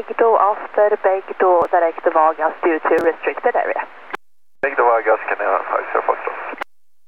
Begdo after Begdo direct to Vargas due to restricted area. Begdo Vargas, Canada 50 Foxtrot.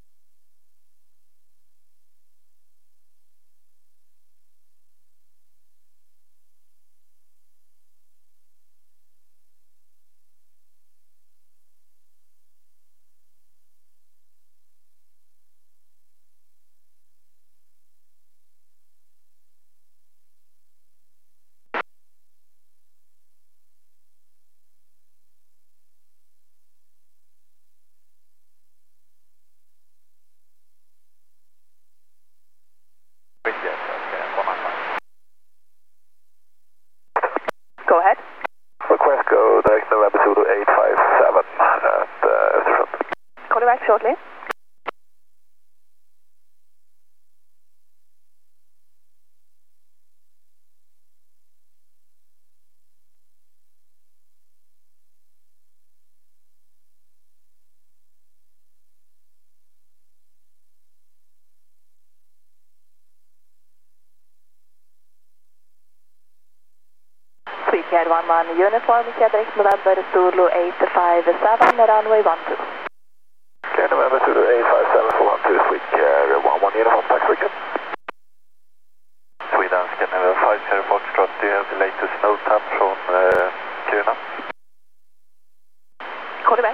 Go ahead. Request go direct November Zulu 857 at Östersund. Call you back shortly. Sweetcard 11 uniform, direct November Zulu 857 runway 12. Okay, November Zulu 857 for 12, Sweetcard 11 uniform, tack så mycket. Swedanska November 50 Foxtrot, do you have the latest note up från Kiruna? Call you back.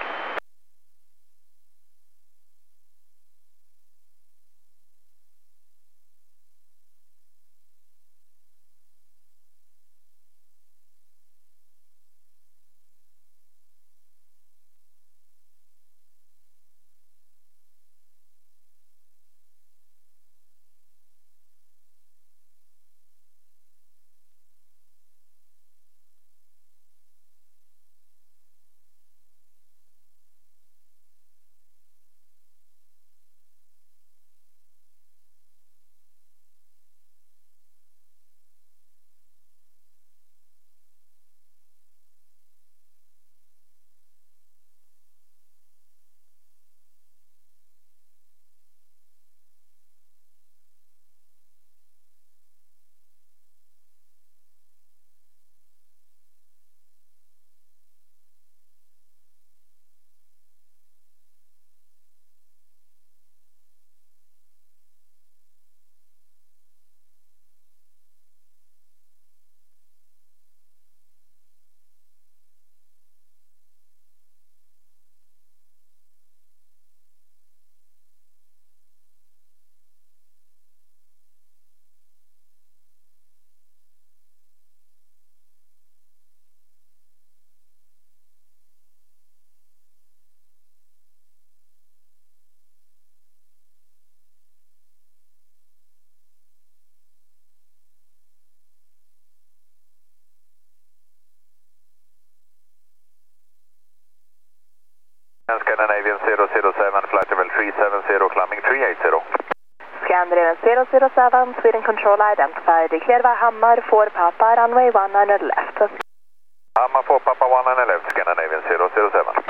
Scandinavian 007, flight level 370, climbing 380. Scandinavian 007, Sweden control identified. Clear by Hammar, 4 Papa, runway 19 left. Hammar 4 Papa 19 left, Scandinavian 007.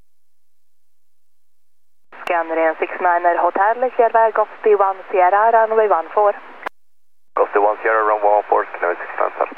Scandinavian 69er Hotel, clear by Ghosty 1 Sierra, runway 14. Ghosty 1 Sierra, runway 14, Scandinavian 69.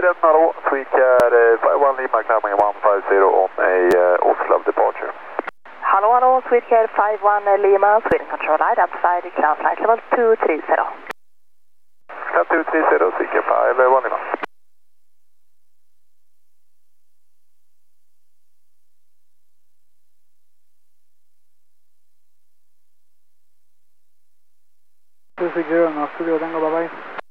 Sweden, hello, Sweetcar 51 Lima, climbing 150 on a Oslo departure. Hello, hello, Sweetcar 51 Lima, Sweden Control, identified, climb flight level 230. Climb 230, Sweetcar 51 Lima. Zero, no studio, tengo, bye-bye.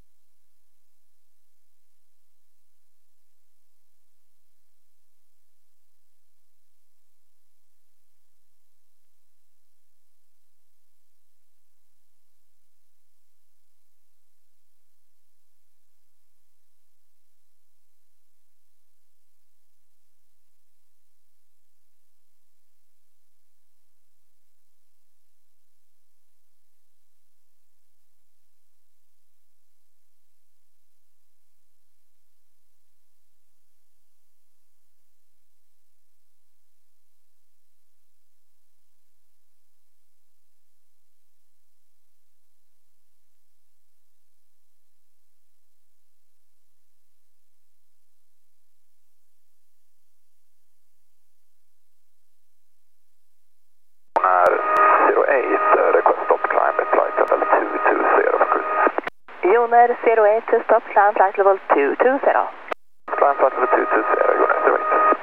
Joner 08, stop, climb flight level 220. Climb flight level 220, Joner 08.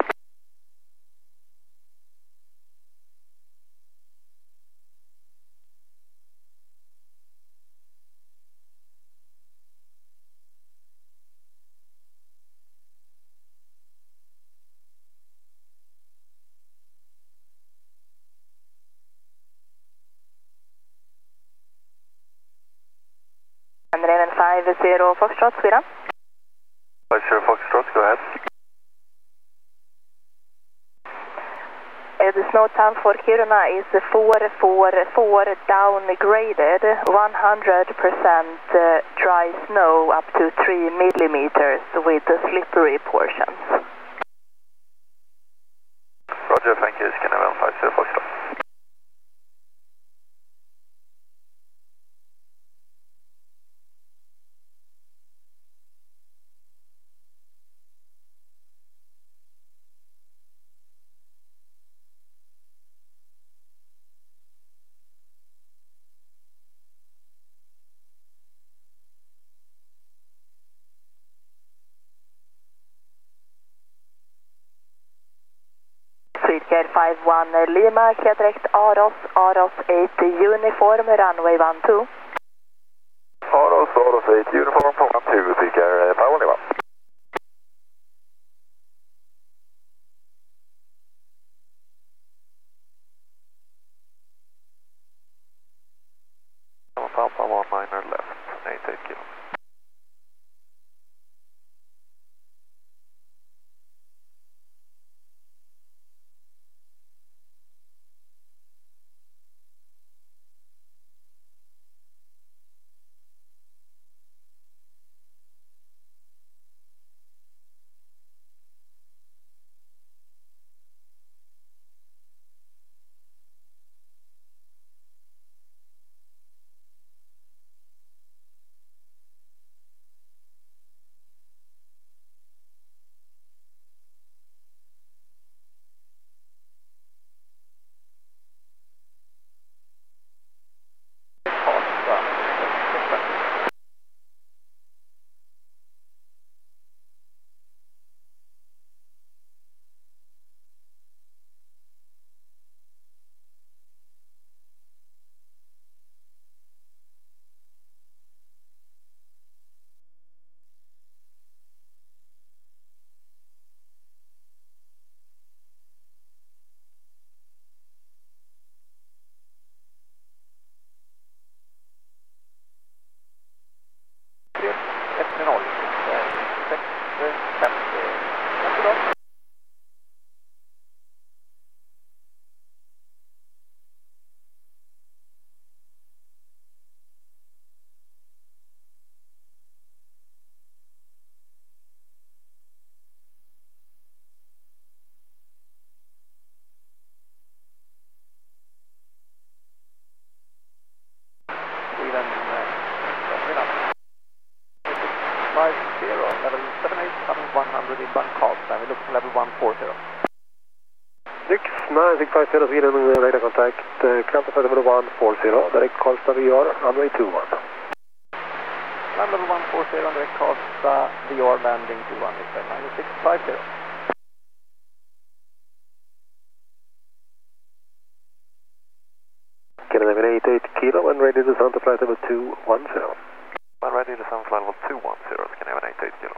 And Raven 50 Foxtrot, Sweden. 50 Foxtrot, go ahead. The snow time for Kiruna is 444 downgraded, 100% dry snow up to 3 millimeters with slippery portions. Roger, thank you, Skinner 50 Foxtrot. Sweetcar 51 Lima, clear direct Aros 8 uniform, runway 12. Aros 8 uniform, 12, Sweetcar 51 Lima. Papa 19 left, 88 kilo. level 78,100 inbound calls, and we look for level 140. 69650 Sweden, radar contact, climb to flight level 140, direct calls VR, runway 21. Climb level 140, direct calls VR, landing 21, expect 9650. Canada 88 kilo, when ready to descend to flight level 210. When ready to descend to flight level 210, Canada 88 kilo.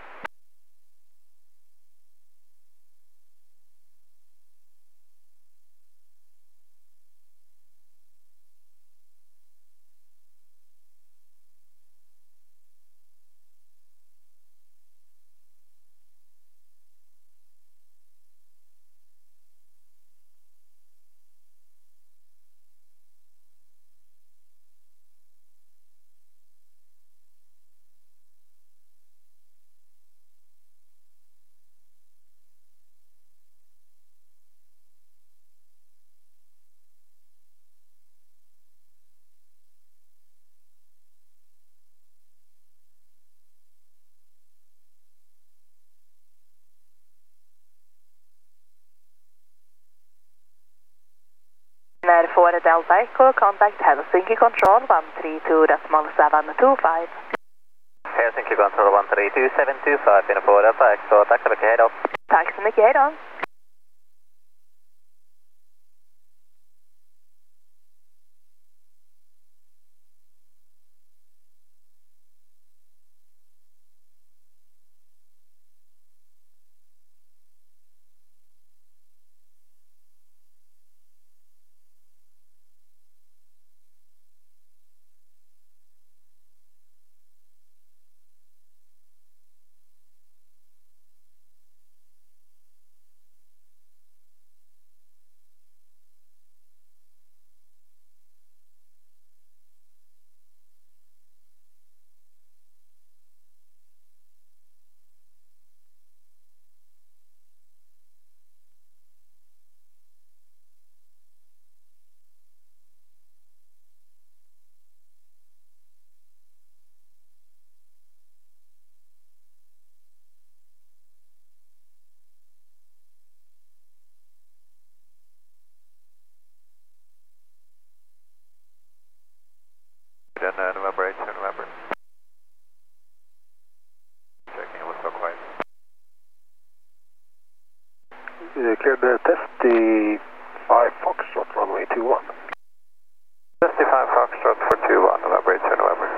När får Delta Echo, contact Helsinki Control 132.725. Helsinki Control 132.725, inne på Delta Echo, tack så mycket, hej då. Tack så mycket, hej då. November 8 November. Checking, it was so quiet. Cleared the testify Foxtrot, runway 21. Testify Foxtrot for 21, November 8 November.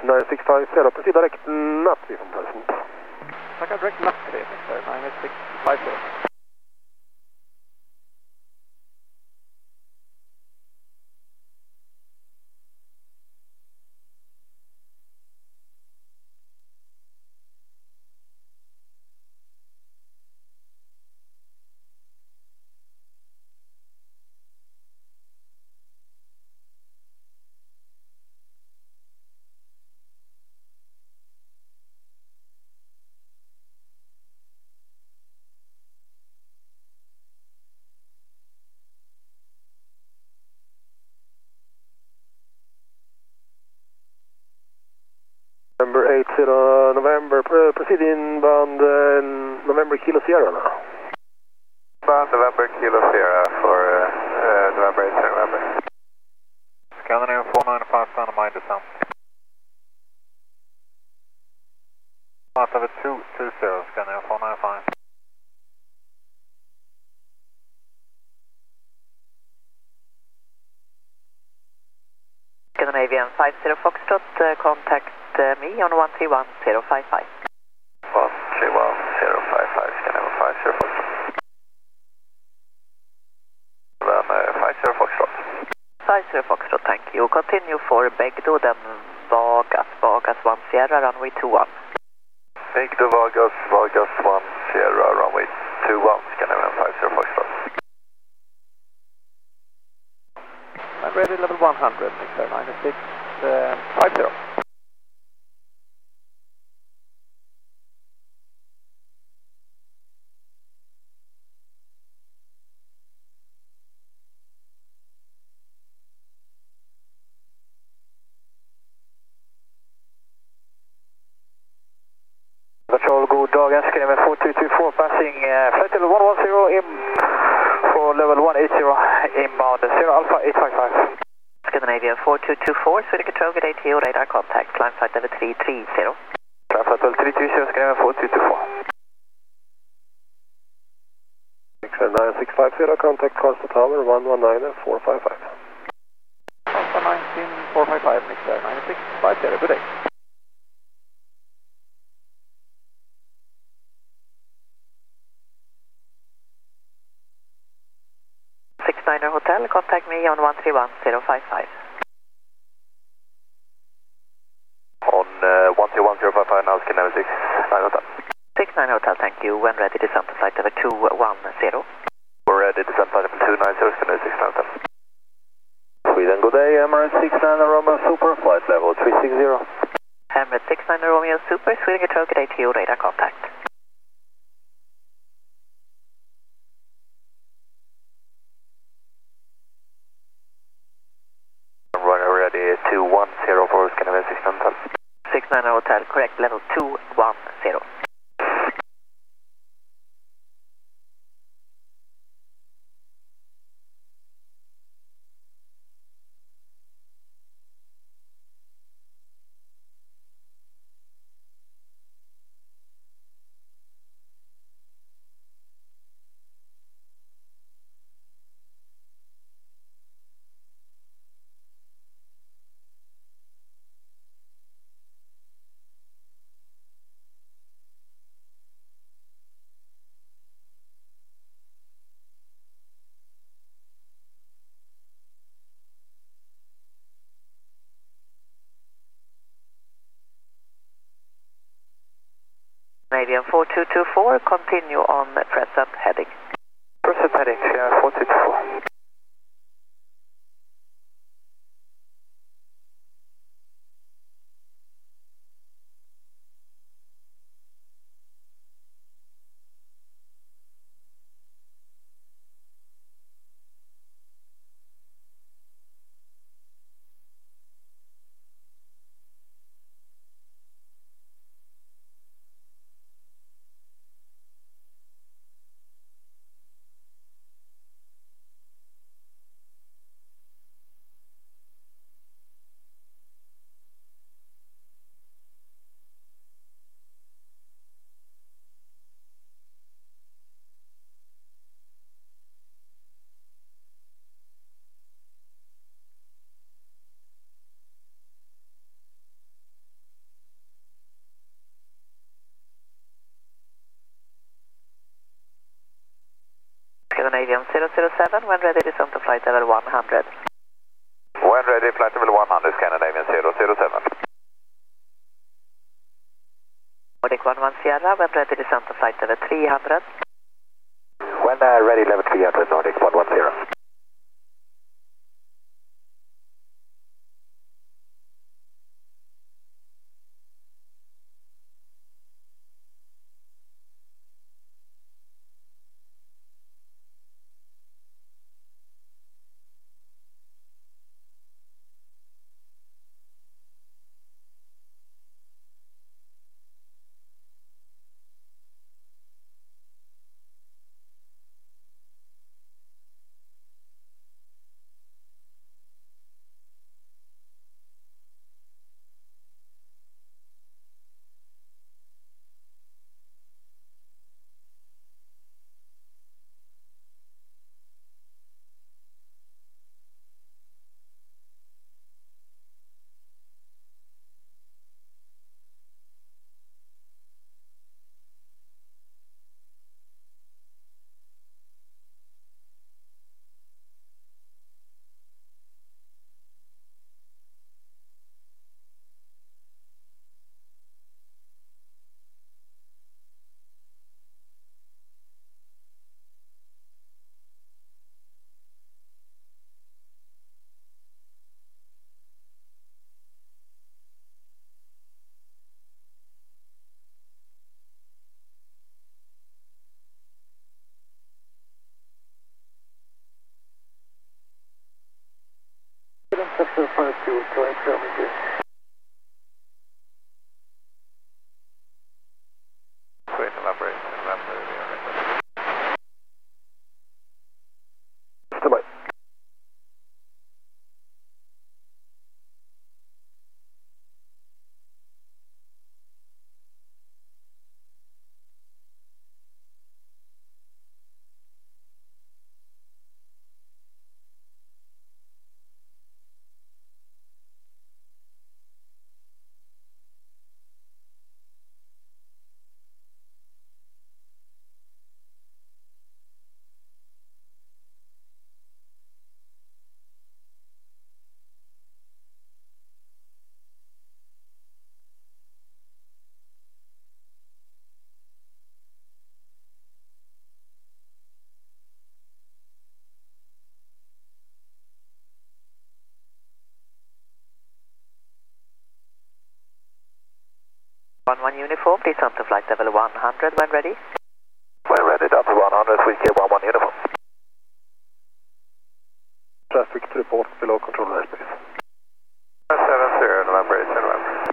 9650, proceed direct Nutty from present. Tackar direct Nutty, Mr. 9650. November 80, November, proceed inbound November Kilo Sierra now. Inbound November Kilo Sierra for November 80, November. Scandinavian 495 stand by descent. Part of it 220, Scandinavian 495. Scandinavian 50 Foxtrot, contact me on 131055. 131055, Scandinavian 50 Foxtrot. Then 50 Foxtrot. 50 Foxtrot, thank you. Continue for Begdo, then Vargas 1 Sierra, runway 21. Begdo Vargas 1 Sierra, runway 21, Scandinavian 50 Foxtrot. I'm ready, level 100, Mr. 9650. Control, god dag, Scandinavian 4224 passing flight level 110 in for level 180 inbound 0 Alpha 855. Scandinavian 4224, Swedish Control, good ATO, radar contact, climb flight level 330. Climb flight level 330, Scandinavian 4224. 9650, contact Carlstad Tower 119455. Alpha 19455, Mr. 9650, good day. 69er Hotel, contact me on 131055. On 131055 now, Scandinavian 69 Hotel. 69 Hotel, thank you. When ready, descend to flight level 210. We're ready, descend flight level 290, Scandinavian 69 Hotel. Sweden, good day, Emirates 69 Romeo Super, flight level 360. Emirates 69 Romeo Super, Sweden Control, good ATO, radar contact. Ready 210 for Scandinavian 69 Hotel. 69 Hotel, correct, level 210. Canadian 4224, continue on present heading. Present heading, 4224. when ready, descent to flight level 100. When ready, flight level 100, Scandinavian 007. Nordic 11 Sierra, when ready, descent to flight level 300. When ready, level 300, Nordic 110. Sector 52, correct, Germany. Great, November 8, November. Stand by. One uniform, descent to flight level 100 when ready. When ready, down to 100, switch gear 11 uniform. Traffic to report below control airspace. 70, November 8, November.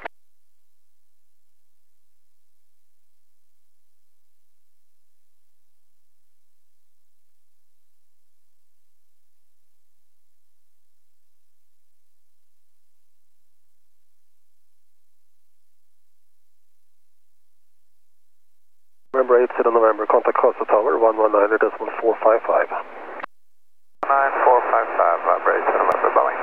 November 8, November, contact Costa Tower, 119.455. 9455, November 8, November, Boeing.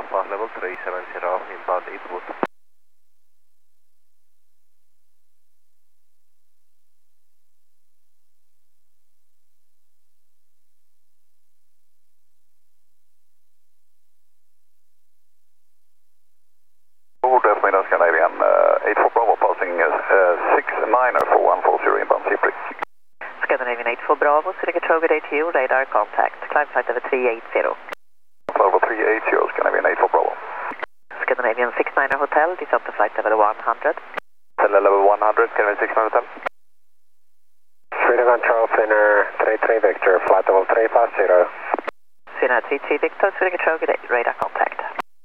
Alpha level 370 inbound Eastwood. God eftermiddag Scandinavian 84 Bravo passing 69er for 140 inbound Seabrick. Scandinavian 84 Bravo, Swedish Troger ATU, radar contact, climb flight over 380. Over 380 Scandinavian 84 Bravo. Scandinavian 69er Hotel, descend to flight level 100. Level 100, Scandinavian 69 Hotel. Sweden Control, Finnair 33 Victor, flight level 350. Finnair 33 Victor, Swedish Troger radar contact.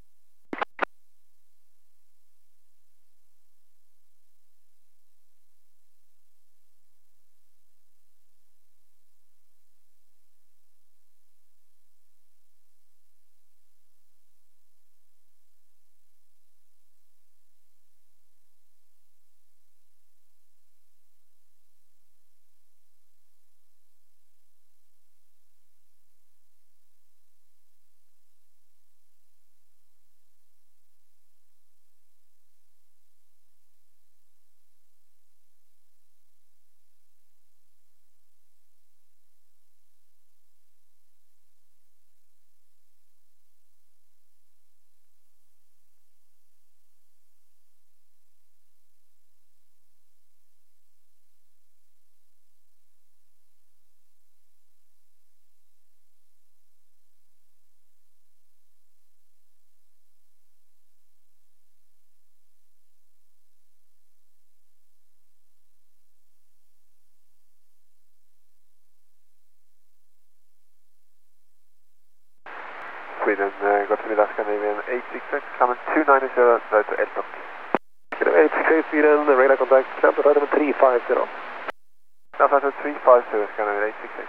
Sweden, got to middag Scandinavian 866, coming 290, to Eltok. 868 Sweden, radar contact, climb to flight level 350. Now flight level 350, Scandinavian 868.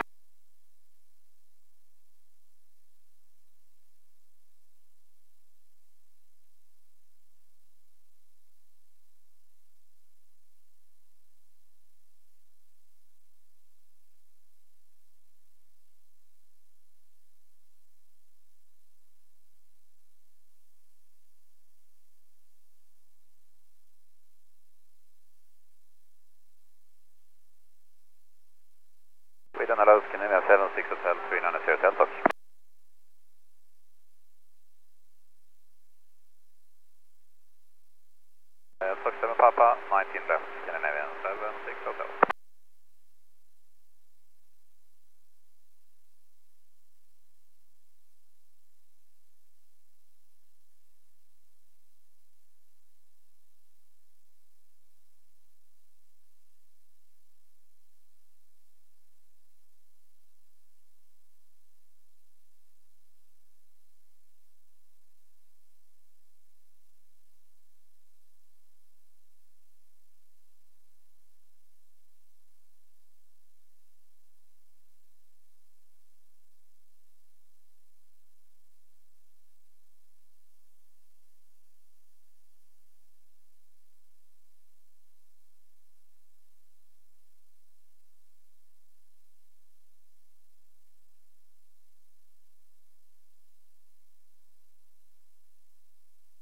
Sweden, hello, Scandinavian 76 Hotel, 390 Eltok. Eltok 7 Papa, 19 left, Scandinavian 76 Hotel.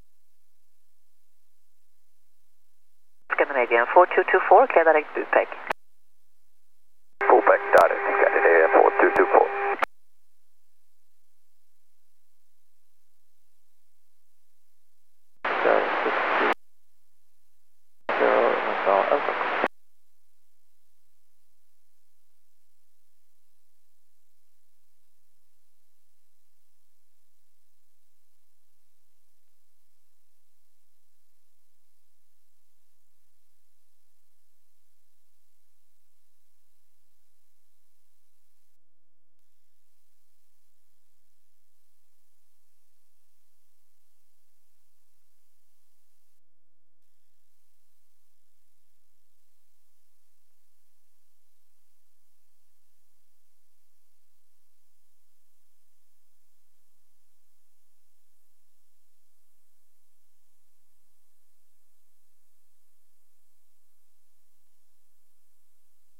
Scandinavian 4224, clear direct Bupek.